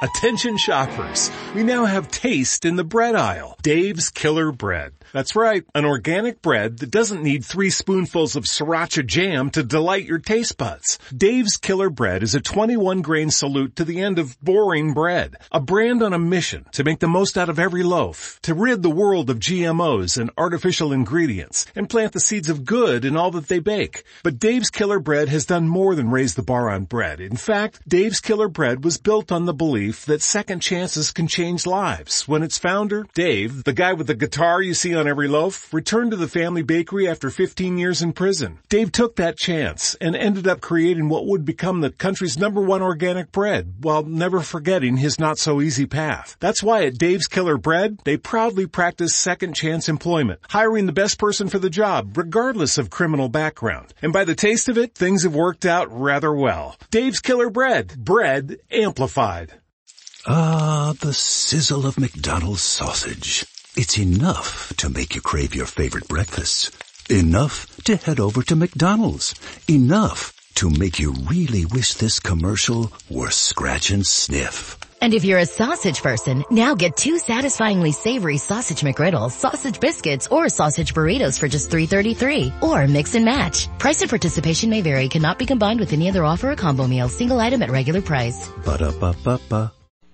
Attention shoppers, we now have taste in the bread aisle. Dave's Killer Bread. That's right, an organic bread that doesn't need 3 spoonfuls of sriracha jam to delight your taste buds. Dave's Killer Bread is a 21-grain salute to the end of boring bread. A brand on a mission to make the most out of every loaf, to rid the world of GMOs and artificial ingredients, and plant the seeds of good in all that they bake. But Dave's Killer Bread has done more than raise the bar on bread. In fact, Dave's Killer Bread was built on the belief that second chances can change lives. When its founder, Dave, the guy with the guitar you see on every loaf, returned to the family bakery after 15 years in prison. Dave took that chance and ended up creating what would become the country's #1 organic bread, while never forgetting his not-so-easy path. That's why at Dave's Killer Bread, they proudly practice second chance employment, hiring the best person for the job, regardless of criminal background. And by the taste of it, things have worked out rather well. Dave's Killer Bread. Bread amplified. Ah, the sizzle of McDonald's sausage. It's enough to make you crave your favorite breakfasts. Enough to head over to McDonald's. Enough to make you really wish this commercial were scratch and sniff. And if you're a sausage person, now get 2 satisfyingly savory sausage McGriddles, sausage biscuits, or sausage burritos for just $3.33. Or mix and match. Price and participation may vary. Cannot be combined with any other offer or combo meal. Single item at regular price. Ba-da-ba-ba-ba.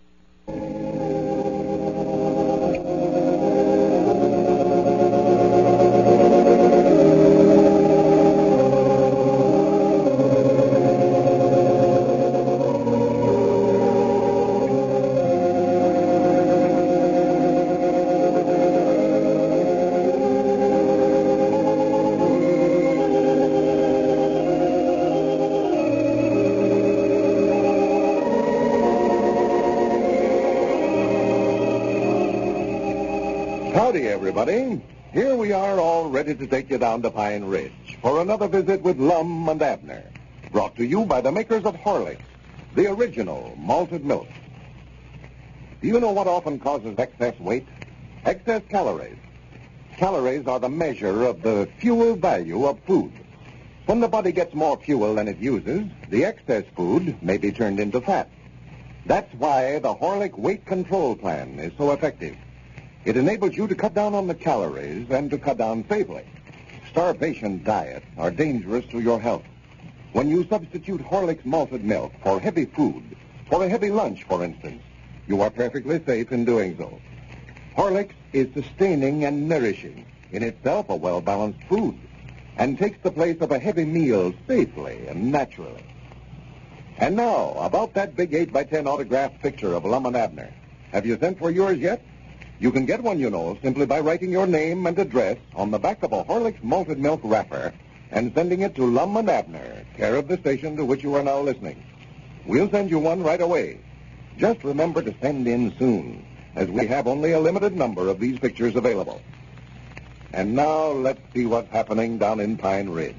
Howdy, everybody. Here we are, all ready to take you down to Pine Ridge for another visit with Lum and Abner, brought to you by the makers of Horlicks, the original malted milk. Do you know what often causes excess weight? Excess calories. Calories are the measure of the fuel value of food. When the body gets more fuel than it uses, the excess food may be turned into fat. That's why the Horlick Weight Control Plan is so effective. It enables you to cut down on the calories and to cut down safely. Starvation diets are dangerous to your health. When you substitute Horlick's malted milk for heavy food, for a heavy lunch, for instance, you are perfectly safe in doing so. Horlicks is sustaining and nourishing, in itself a well-balanced food, and takes the place of a heavy meal safely and naturally. And now, about that big 8x10 autographed picture of Lum and Abner. Have you sent for yours yet? You can get one, you know, simply by writing your name and address on the back of a Horlick's malted milk wrapper and sending it to Lum and Abner, care of the station to which you are now listening. We'll send you one right away. Just remember to send in soon, as we have only a limited number of these pictures available. And now let's see what's happening down in Pine Ridge.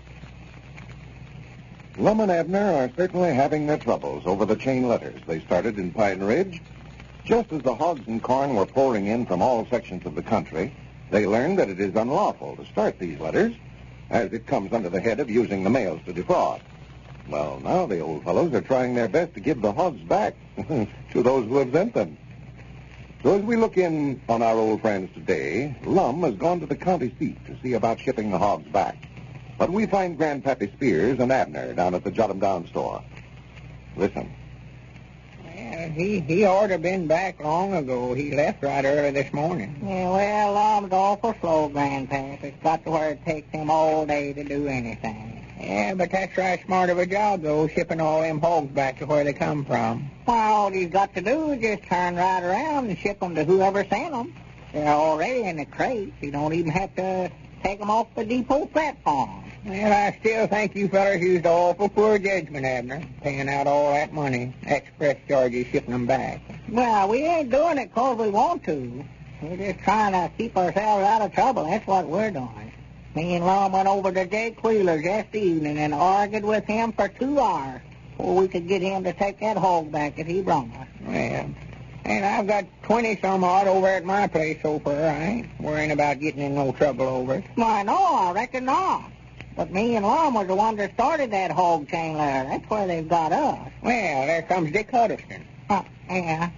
Lum and Abner are certainly having their troubles over the chain letters they started in Pine Ridge. Just as the hogs and corn were pouring in from all sections of the country, they learned that it is unlawful to start these letters, as it comes under the head of using the mails to defraud. Well, now the old fellows are trying their best to give the hogs back to those who have sent them. So as we look in on our old friends today, Lum has gone to the county seat to see about shipping the hogs back. But we find Grandpappy Spears and Abner down at the Jot 'em Down store. Listen. He ought to have been back long ago. He left right early this morning. Yeah, well, Lum's awful slow, Grandpap. It's got to where it takes him all day to do anything. Yeah, but that's right smart of a job, though, shipping all them hogs back to where they come from. Well, all he's got to do is just turn right around and ship them to whoever sent them. They're already in the crates. He don't even have to take them off the depot platform. Well, I still think you fellas used awful poor judgment, Abner, paying out all that money, express charges, shipping them back. Well, we ain't doing it 'cause we want to. We're just trying to keep ourselves out of trouble. That's what we're doing. Me and Lum went over to Jake Wheeler's yesterday evening and argued with him for 2 hours before we could get him to take that hog back that he brought us. Well, and I've got 20-some odd over at my place so far. I ain't worrying about getting in no trouble over it. Why, no, I reckon not. But me and Lum was the ones that started that hog chain letter. That's where they've got us. Well, there comes Dick Huddleston. Yeah.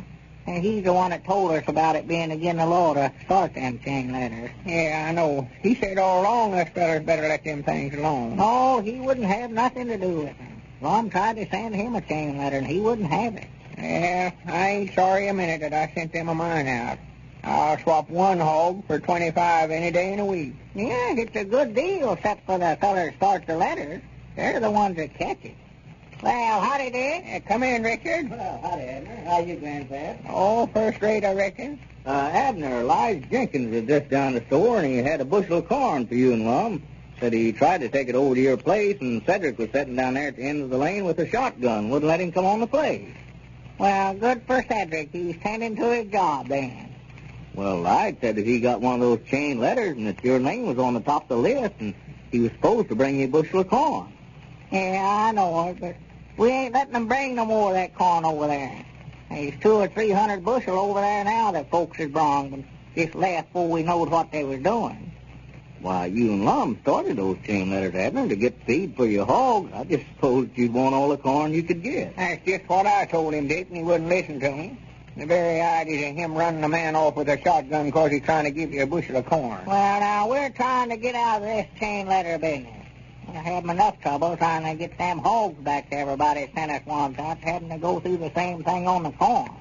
And he's the one that told us about it being against the law to start them chain letters. Yeah, I know. He said all along us fellers better let them things alone. No, he wouldn't have nothing to do with it. Lum tried to send him a chain letter, and he wouldn't have it. Yeah, I ain't sorry a minute that I sent them a mine out. I'll swap one hog for 25 any day in a week. Yeah, it's a good deal, except for the fellers that start the letters. They're the ones that catch it. Well, howdy, Dick. Come in, Richard. Well, howdy, Abner. How you, Grandpap? Oh, first rate, I reckon. Abner, Lige Jenkins was just down the store, and he had a bushel of corn for you and Lum. Said he tried to take it over to your place, and Cedric was sitting down there at the end of the lane with a shotgun. Wouldn't let him come on the place. Well, good for Cedric. He's tending to his job then. Well, Lige said that he got one of those chain letters, and that your name was on the top of the list, and he was supposed to bring you a bushel of corn. Yeah, I know it, but we ain't letting them bring no more of that corn over there. There's 200 or 300 bushel over there now that folks has brought, and just left before we knowed what they was doing. Why, you and Lum started those chain letters, Abner, to get feed for your hogs. I just supposed you'd want all the corn you could get. That's just what I told him, Dick, and he wouldn't listen to me. The very idea of him running a man off with a shotgun because he's trying to give you a bushel of corn. Well, now, we're trying to get out of this chain letter business. We're having enough trouble trying to get them hogs back to everybody that sent us one without having to go through the same thing on the corn.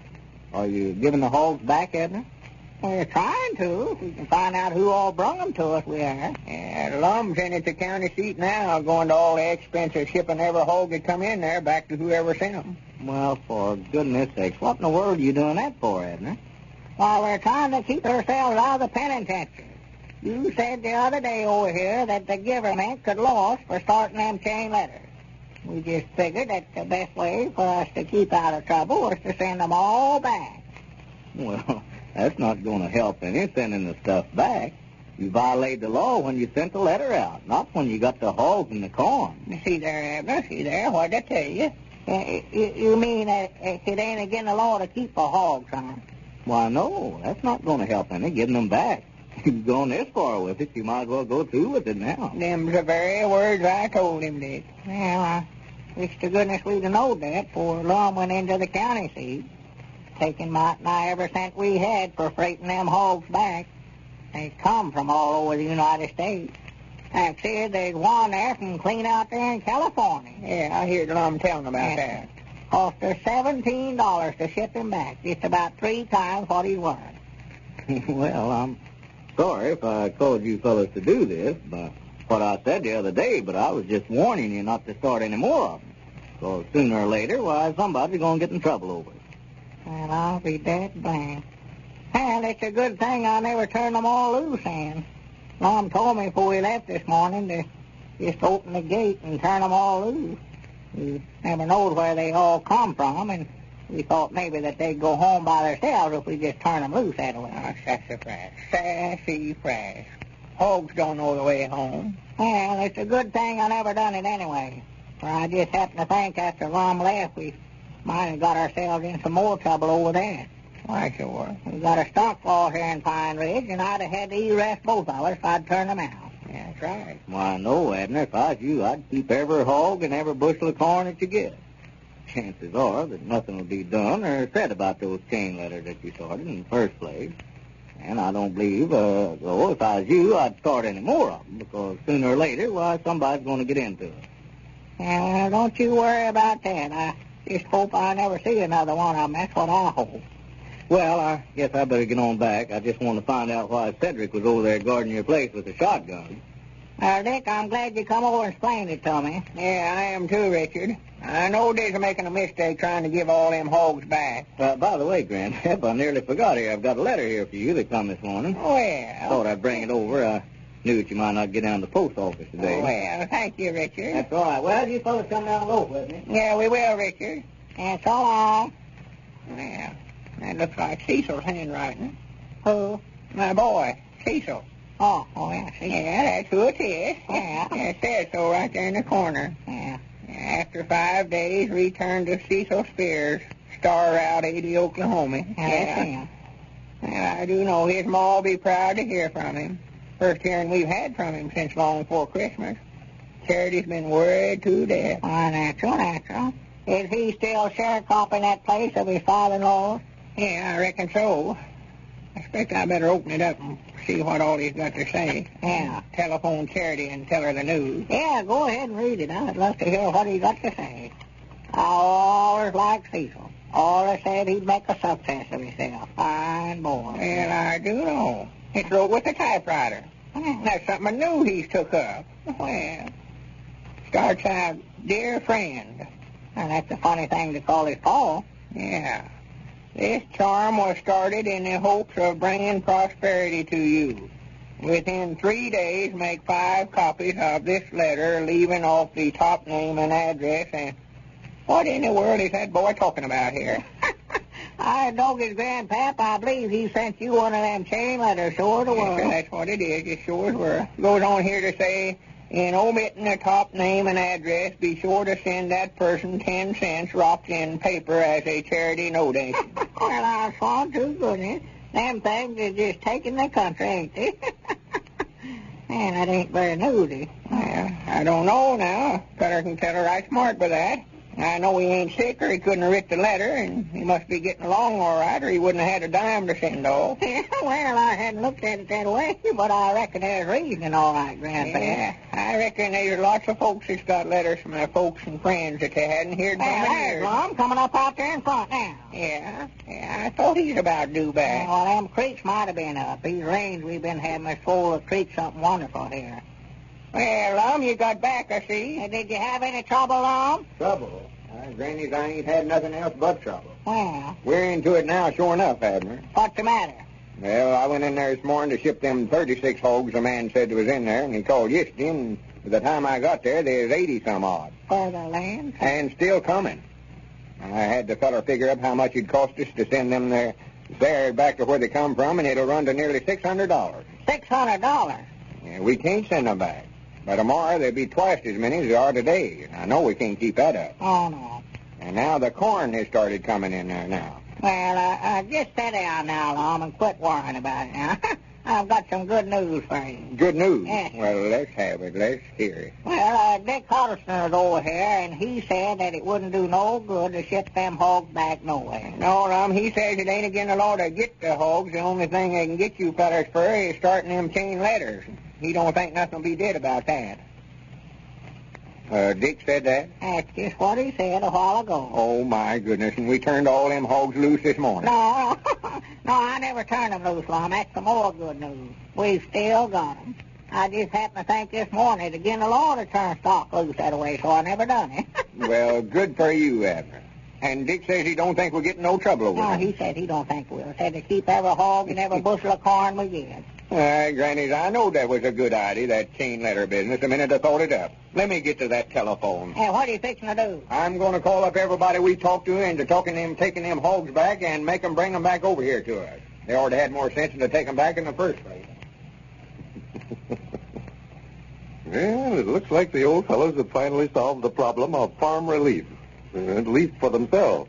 Are you giving the hogs back, Abner? We're trying to. If we can find out who all brung them to us, we are. Yeah, Lum's in at the county seat now, going to all the expense of shipping every hog that come in there back to whoever sent them. Well, for goodness sakes, what in the world are you doing that for, Abner? Well, we're trying to keep ourselves out of the penitentiary. You said the other day over here that the government could loss for starting them chain letters. We just figured that the best way for us to keep out of trouble was to send them all back. Well, that's not going to help any, sending the stuff back. You violated the law when you sent the letter out, not when you got the hogs and the corn. See there, Abner, see there, what'd I tell you? You mean that it ain't against the law to keep the hogs, huh? Why, no, that's not going to help any, getting them back. You've gone this far with it, you might as well go through with it now. Them's the very words I told him, Dick. Well, I wish to goodness we'd have known that before Lum went into the county seat. Taking Mike and I every cent we had for freighting them hogs back. They come from all over the United States. Actually, there's one there from clean out there in California. Yeah, I heard Lum telling about that. Cost us $17 to ship him back. Just about 3 times what he's worth. Well, I'm sorry if I caused you fellas to do this, but what I said the other day, but I was just warning you not to start any more of them. Because sooner or later, why, somebody's going to get in trouble over it. Well, I'll be dead blamed. Well, it's a good thing I never turned them all loose, Ann. Mom told me before we left this morning to just open the gate and turn them all loose. We never knowed where they all come from, and we thought maybe that they'd go home by themselves if we just turn them loose that way. Oh, sassy fresh. Hogs don't know the way home. Well, it's a good thing I never done it anyway. For I just happened to think after Lum left, we might have got ourselves in some more trouble over there. Why, sure. We got a stock law here in Pine Ridge, and I'd have had to arrest both of us if I'd turned them out. Yeah, that's right. Why, no, Abner, if I was you, I'd keep every hog and every bushel of corn that you get. Chances are that nothing will be done or said about those chain letters that you started in the first place. And I don't believe, if I was you, I'd start any more of them, because sooner or later, why, somebody's going to get into it. Well, don't you worry about that. I just hope I never see another one of them. That's what I hope. Well, I guess I better get on back. I just want to find out why Cedric was over there guarding your place with a shotgun. Dick, I'm glad you come over and explained it to me. Yeah, I am too, Richard. I know Dick's making a mistake trying to give all them hogs back. By the way, Grandpap, I nearly forgot here. I've got a letter here for you that come this morning. Well. Thought I'd bring it over. I knew that you might not get down to the post office today. Well, thank you, Richard. That's all right. Well, you fellas come down and go with me. Yeah, we will, Richard. And so long. Well, that looks like Cecil's handwriting. Who? My boy, Cecil. Oh, yeah, Cecil. Yeah, that's who it is. Yeah. It says so right there in the corner. Yeah. After 5 days, return to Cecil Spears, Star Route 80, Oklahoma. Yeah. Well, I do know his ma'll be proud to hear from him. First hearing we've had from him since long before Christmas. Charity's been worried to death. Natural. Is he still sharecropping that place of his father-in-law's? Yeah, I reckon so. I expect I better open it up and see what all he's got to say. Yeah. Telephone Charity and tell her the news. Yeah, go ahead and read it. I'd love to hear what he's got to say. I always liked Cecil. Always said he'd make a success of himself. Fine boy. Well, I do know. It's wrote with a typewriter. That's something new he's took up. Well, starts out, dear friend. And that's a funny thing to call his Paul. Yeah. This charm was started in the hopes of bringing prosperity to you. Within 3 days, make 5 copies of this letter, leaving off the top name and address. And what in the world is that boy talking about here? I know his grandpap. I believe he sent you one of them chain letters, sure to were. Yes, that's what it is. It sure were. Goes on here to say, in omitting the top name and address, be sure to send that person 10 cents wrapped in paper as a charity donation. Well, I swan to goodness. Them things is just taking the country, ain't they? Man, that ain't very newsy. Well, I don't know now. Feller can tell her right smart by that. I know he ain't sick or he couldn't have writ the letter, and he must be getting along all right or he wouldn't have had a dime to send off. Well, I hadn't looked at it that way, but I reckon there's reason all right, Grandpa. Yeah, I reckon there's lots of folks that's got letters from their folks and friends that they hadn't heard from in There's years. one coming up out there in front now. Yeah, I thought he's about due back. Well, them creeks might have been up. These rains we've been having is full of creeks, something wonderful here. Well, you got back, I see. Did you have any trouble, Lum? Trouble? Granny's, I ain't had nothing else but trouble. Well, We're into it now, sure enough, Abner. what's the matter? Well, I went in there this morning to ship them 36 hogs the man said was in there, and he called yesterday, and by the time I got there, there's 80-some odd. For the land? And still coming. I had the feller figure up how much it'd cost us to send them there back to where they come from, and it'll run to nearly $600. $600? Yeah, we can't send them back. By tomorrow, there'll be twice as many as there are today, and I know we can't keep that up. Oh, no. And now the corn has started coming in there now. Well, just sit down now, Lum, and quit worrying about it now. I've got some good news for you. Good news. Yes. Well, let's have it. Let's hear it. Well, Dick Huddleston is over here, and he said that it wouldn't do no good to ship them hogs back nowhere. No, he says it ain't against the law to get the hogs. The only thing they can get you fellers for is starting them chain letters. He don't think nothing will be did about that. Dick said that? That's just what he said a while ago. Oh, my goodness. And we turned all them hogs loose this morning. No, I never turned them loose, Lum. That's some more good news. We've still got them. I just happened to think this morning to get the law to turn stock loose that way, so I never done it. Well, good for you, Abner. And Dick says he don't think we'll get in no trouble over No, it. he said he don't think we'll. Said to keep every hog and every bushel of corn we get. Grannies, I know that was a good idea, that chain letter business, the minute I thought it up. Let me get to that telephone. Hey, what are you fixing to do? I'm going to call up everybody we talked to into taking them hogs back and make them bring them back over here to us. They ought to had more sense than to take them back in the first place. Well, it looks like the old fellows have finally solved the problem of farm relief, at least for themselves.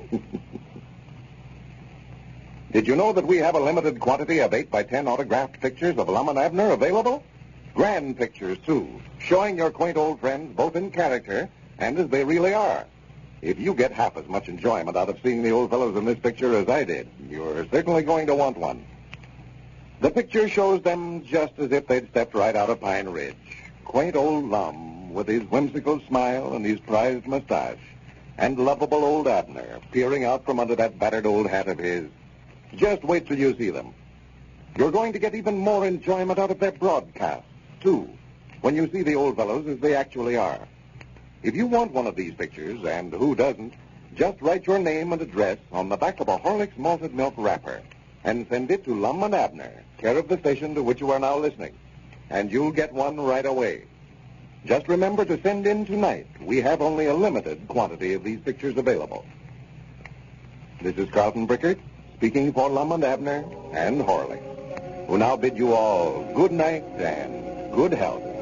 Did you know that we have a limited quantity of 8x10 autographed pictures of Lum and Abner available? Grand pictures, too, showing your quaint old friends both in character and as they really are. If you get half as much enjoyment out of seeing the old fellows in this picture as I did, you're certainly going to want one. The picture shows them just as if they'd stepped right out of Pine Ridge. Quaint old Lum with his whimsical smile and his prized mustache, and lovable old Abner peering out from under that battered old hat of his. Just wait till you see them. You're going to get even more enjoyment out of their broadcast, too, when you see the old fellows as they actually are. If you want one of these pictures, and who doesn't, just write your name and address on the back of a Horlicks malted milk wrapper and send it to Lum and Abner, care of the station to which you are now listening, and you'll get one right away. Just remember to send in tonight. We have only a limited quantity of these pictures available. This is Carlton Brickert, speaking for Lum and Abner and Horlicks, who now bid you all good night and good health.